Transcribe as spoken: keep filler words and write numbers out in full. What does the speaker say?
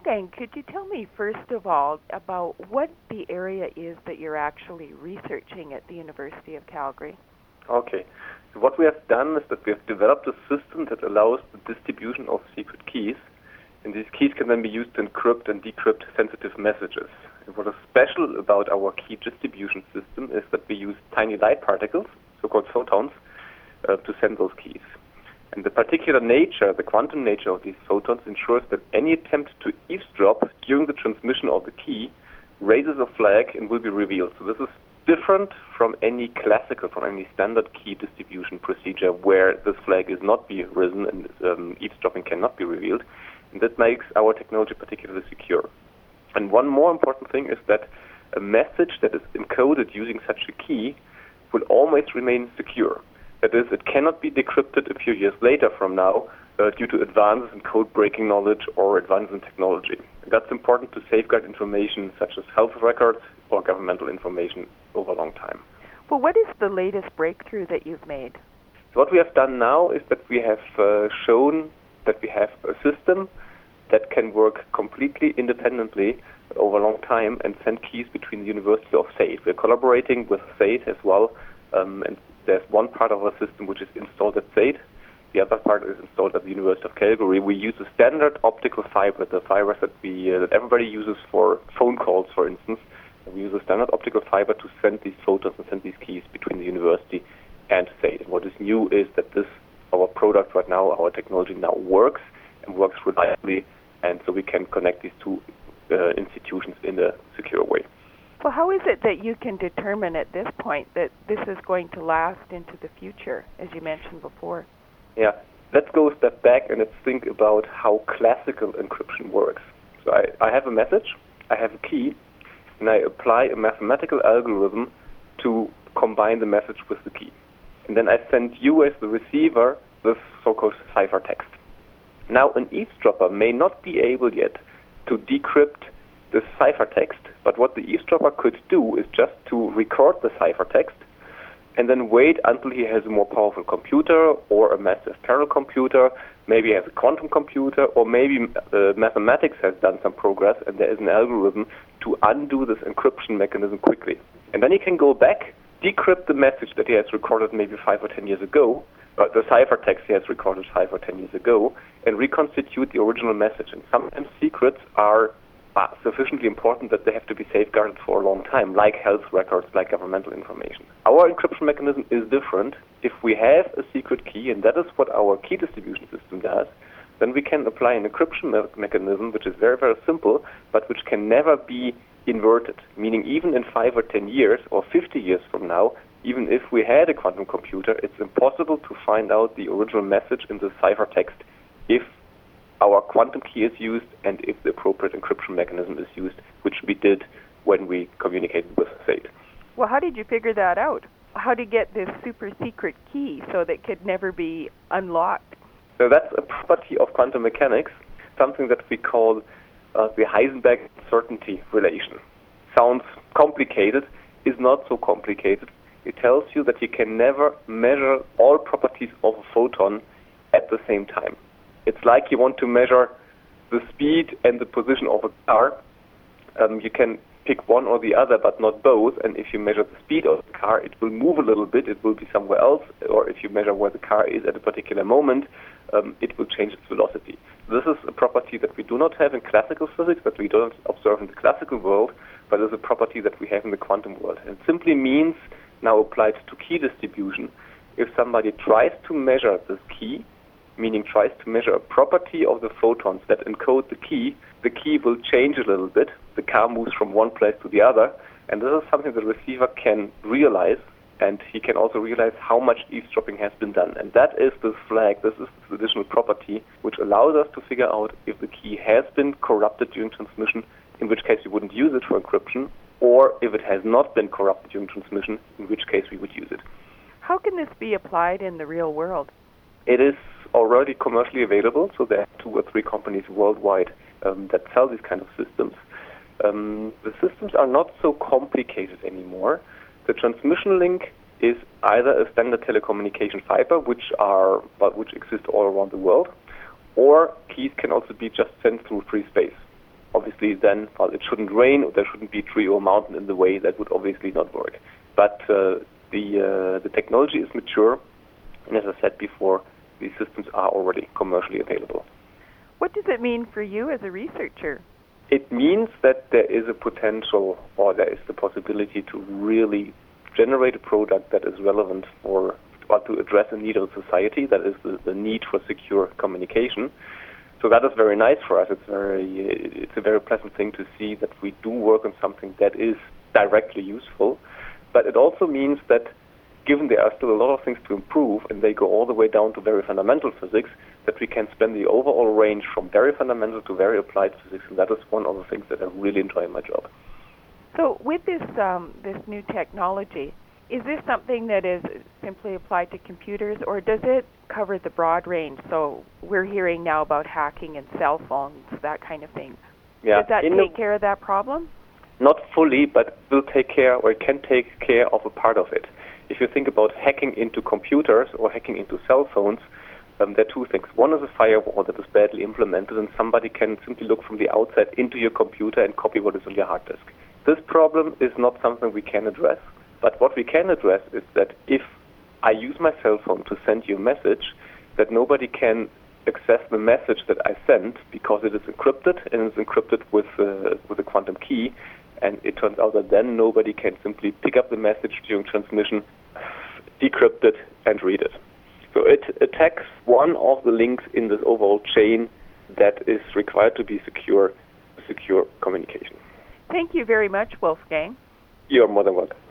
Wolfgang, could you tell me, first of all, about what the area is that you're actually researching at the University of Calgary? Okay. So what we have done is that we have developed a system that allows the distribution of secret keys, and these keys can then be used to encrypt and decrypt sensitive messages. And what is special about our key distribution system is that we use tiny light particles, so-called photons, uh, to send those keys. And the particular nature, the quantum nature of these photons ensures that any attempt to eavesdrop during the transmission of the key raises a flag and will be revealed. So this is different from any classical, from any standard key distribution procedure where this flag is not be risen and um, eavesdropping cannot be revealed. And that makes our technology particularly secure. And one more important thing is that a message that is encoded using such a key will always remain secure. That is, it cannot be decrypted a few years later from now uh, due to advances in code-breaking knowledge or advances in technology. And that's important to safeguard information such as health records or governmental information over a long time. Well, what is the latest breakthrough that you've made? So what we have done now is that we have uh, shown that we have a system that can work completely independently over a long time and send keys between the University of SAIT. We're collaborating with SAIT as well, um, and there's one part of our system which is installed at SAIT. The other part is installed at the University of Calgary. We use a standard optical fiber, the fibers that we uh, that everybody uses for phone calls, for instance. We use a standard optical fiber to send these photons and send these keys between the university and SAIT. And what is new is that this, our product right now, our technology now works and works reliably, and so we can connect these two uh, institutions in a secure way. Well, how is it that you can determine at this point that this is going to last into the future, as you mentioned before? Yeah, let's go a step back and let's think about how classical encryption works. So I, I have a message, I have a key, and I apply a mathematical algorithm to combine the message with the key. And then I send you as the receiver this so-called ciphertext. Now, an eavesdropper may not be able yet to decrypt the ciphertext, but what the eavesdropper could do is just to record the ciphertext and then wait until he has a more powerful computer or a massive parallel computer, maybe he has a quantum computer, or maybe uh, mathematics has done some progress and there is an algorithm to undo this encryption mechanism quickly. And then he can go back, decrypt the message that he has recorded maybe five or ten years ago, uh, the ciphertext he has recorded five or ten years ago, and reconstitute the original message. And sometimes secrets are uh, sufficiently important that they have to be safeguarded for a long time, like health records, like governmental information. Our encryption mechanism is different. If we have a secret key, and that is what our key distribution system does, then we can apply an encryption me- mechanism which is very, very simple, but which can never be inverted, meaning even in five or ten years or fifty years from now, even if we had a quantum computer, it's impossible to find out the original message in the ciphertext if our quantum key is used and if the appropriate encryption mechanism is used, which we did when we communicated with SAIT. Well, how did you figure that out? How to get this super secret key so that it could never be unlocked? So that's a property of quantum mechanics, something that we call uh, the Heisenberg uncertainty relation. Sounds complicated, is not so complicated. It tells you that you can never measure all properties of a photon at the same time. It's like you want to measure the speed and the position of a car. Um, you can pick one or the other, but not both. And if you measure the speed of the car, it will move a little bit. It will be somewhere else. Or if you measure where the car is at a particular moment, um, it will change its velocity. This is a property that we do not have in classical physics, that we don't observe in the classical world, but is a property that we have in the quantum world. And it simply means, now applied to key distribution, if somebody tries to measure this key, meaning tries to measure a property of the photons that encode the key, the key will change a little bit. The car moves from one place to the other, and this is something the receiver can realize, and he can also realize how much eavesdropping has been done. And that is this flag, this is this additional property, which allows us to figure out if the key has been corrupted during transmission, in which case we wouldn't use it for encryption, or if it has not been corrupted during transmission, in which case we would use it. How can this be applied in the real world? It is already commercially available, so there are two or three companies worldwide um, that sell these kind of systems. Um, the systems are not so complicated anymore. The transmission link is either a standard telecommunication fiber, which are but which exist all around the world, or keys can also be just sent through free space. obviously then, well, it shouldn't rain, or there shouldn't be a tree or a mountain in the way. That would obviously not work. But uh, the uh, the technology is mature, and as I said before, these systems are already commercially available. What does it mean for you as a researcher? It means that there is a potential, or there is the possibility to really generate a product that is relevant for, or to address a need of society, that is the, the need for secure communication. So that is very nice for us. It's very, it's a very pleasant thing to see that we do work on something that is directly useful. But it also means that, given there are still a lot of things to improve, and they go all the way down to very fundamental physics, that we can span the overall range from very fundamental to very applied physics, and that is one of the things that I really enjoy in my job. So with this um, this new technology, is this something that is simply applied to computers, or does it cover the broad range? So we're hearing now about hacking in cell phones, that kind of thing. Yeah. Does that in take care of that problem? Not fully, but will take care, or it can take care of a part of it. If you think about hacking into computers or hacking into cell phones, um, there are two things. One is a firewall that is badly implemented, and somebody can simply look from the outside into your computer and copy what is on your hard disk. This problem is not something we can address, but what we can address is that if I use my cell phone to send you a message, that nobody can access the message that I sent because it is encrypted, and it's encrypted with uh, with a quantum key, and it turns out that then nobody can simply pick up the message during transmission, decrypt it, and read it. So it attacks one of the links in this overall chain that is required to be secure, secure communication. Thank you very much, Wolfgang. You're more than welcome.